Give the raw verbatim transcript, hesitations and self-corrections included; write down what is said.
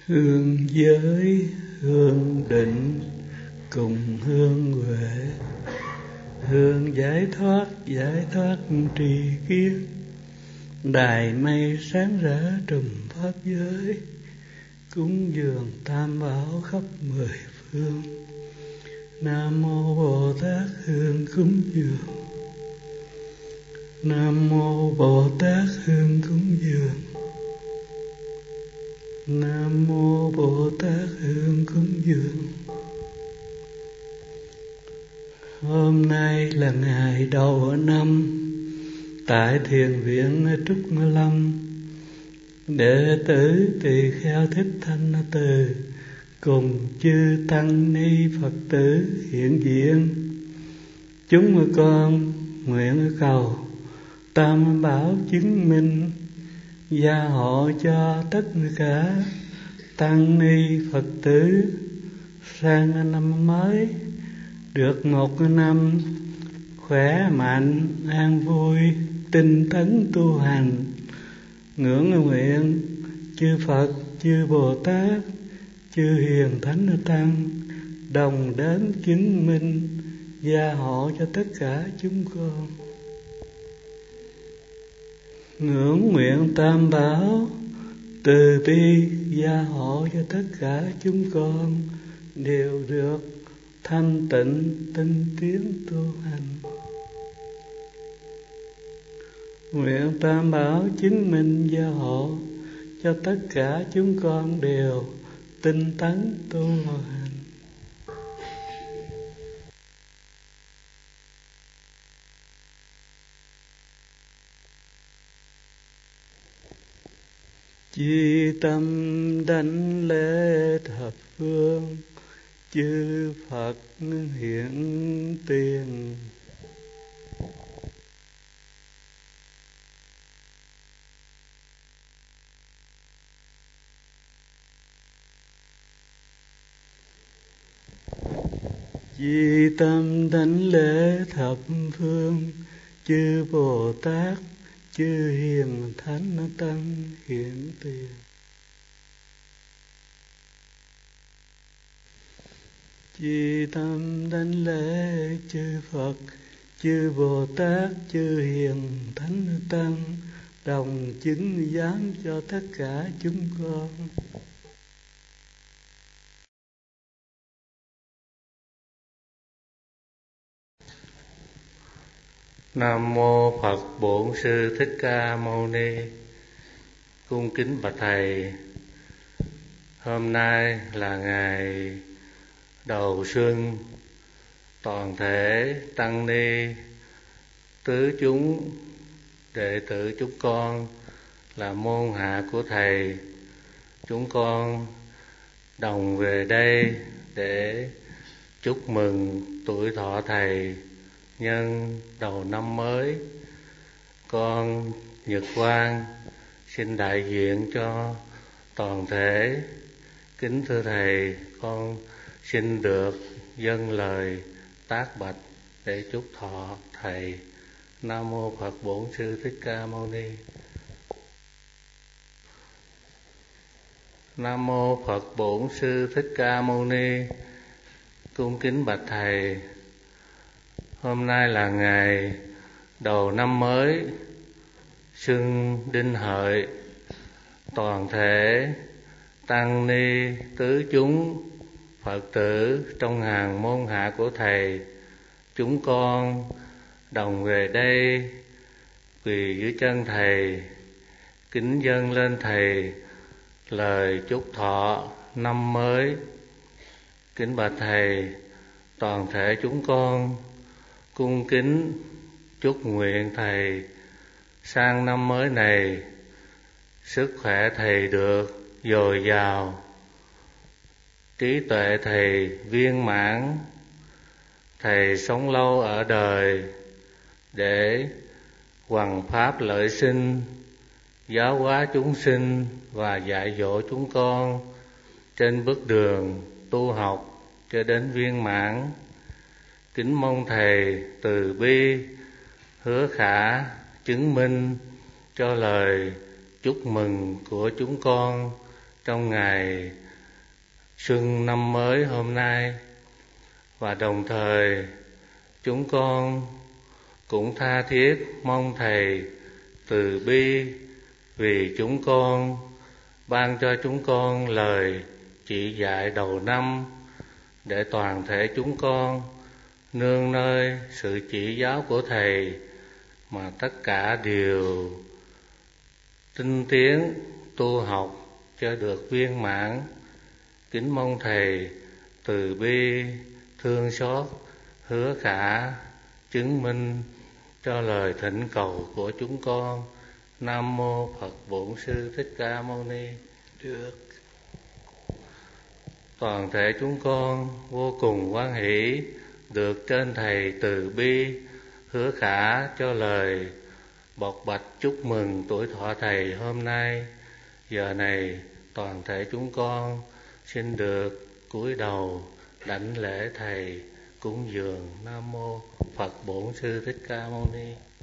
Hương giới hương định cùng hương huệ, hương giải thoát giải thoát tri kiến, đài mây sáng rỡ trùm pháp giới, cúng dường tam bảo khắp mười phương. Nam mô Bồ Tát hương cúng dường, Nam mô Bồ Tát hương cúng dường, Nam mô Bồ Tát hương cúng dường. Hôm nay là ngày đầu năm tại thiền viện Trúc Lâm, đệ tử tỳ kheo Thích Thanh Từ cùng chư tăng ni Phật tử hiện diện. Chúng con nguyện cầu Tam Bảo chứng minh gia hộ cho tất cả tăng ni Phật tử sang năm mới được một năm khỏe mạnh, an vui, tinh tấn tu hành. Ngưỡng nguyện chư Phật, chư Bồ Tát, chư Hiền Thánh Tăng đồng đến chứng minh gia hộ cho tất cả chúng con. Ngưỡng nguyện Tam Bảo từ bi gia hộ cho tất cả chúng con đều được thanh tịnh tinh tiến tu hành. Nguyện Tam Bảo chứng minh gia hộ cho tất cả chúng con đều tinh tấn tu hành. Chi tâm đảnh lễ thập phương, chư Phật hiện tiền. Chi tâm đảnh lễ thập phương, chư Bồ Tát, chư Hiền Thánh Tăng hiện tiền. Chi tâm đảnh lễ chư Phật, chư Bồ Tát, chư Hiền Thánh Tăng đồng chứng giám cho tất cả chúng con. Nam mô Phật Bổn Sư Thích Ca Mâu Ni. Cung kính bạch thầy, hôm nay là ngày đầu xuân, toàn thể tăng ni tứ chúng đệ tử chúng con là môn hạ của thầy, chúng con đồng về đây để chúc mừng tuổi thọ thầy nhân đầu năm mới. Con Nhật Quang xin đại diện cho toàn thể kính thưa thầy, con xin được dâng lời tác bạch để chúc thọ thầy. Nam mô Phật Bổn Sư Thích Ca Mâu Ni. Nam mô Phật Bổn Sư Thích Ca Mâu Ni. Cung kính bạch thầy, hôm nay là ngày đầu năm mới Xuân Đinh Hợi, toàn thể tăng ni tứ chúng Phật tử trong hàng môn hạ của thầy, chúng con đồng về đây quỳ dưới chân thầy, kính dâng lên thầy lời chúc thọ năm mới. Kính bạch thầy, toàn thể chúng con cung kính chúc nguyện thầy sang năm mới này sức khỏe thầy được dồi dào, trí tuệ thầy viên mãn, thầy sống lâu ở đời để hoằng pháp lợi sinh, giáo hóa chúng sinh và dạy dỗ chúng con trên bước đường tu học cho đến viên mãn. Kính mong thầy từ bi hứa khả chứng minh cho lời chúc mừng của chúng con trong ngày xuân năm mới hôm nay, và đồng thời chúng con cũng tha thiết mong Thầy từ bi vì chúng con, ban cho chúng con lời chỉ dạy đầu năm, để toàn thể chúng con nương nơi sự chỉ giáo của Thầy mà tất cả đều tinh tiến tu học cho được viên mãn. Kính mong Thầy từ bi thương xót, hứa khả chứng minh cho lời thỉnh cầu của chúng con. Nam mô Phật Bổn Sư Thích Ca Mâu Ni. Được. Toàn thể chúng con vô cùng hoan hỷ được trên Thầy từ bi hứa khả cho lời bộc bạch chúc mừng tuổi thọ Thầy hôm nay. Giờ này toàn thể chúng con xin được cúi đầu đảnh lễ Thầy cúng dường. Nam mô Phật Bổn Sư Thích Ca Mâu Ni.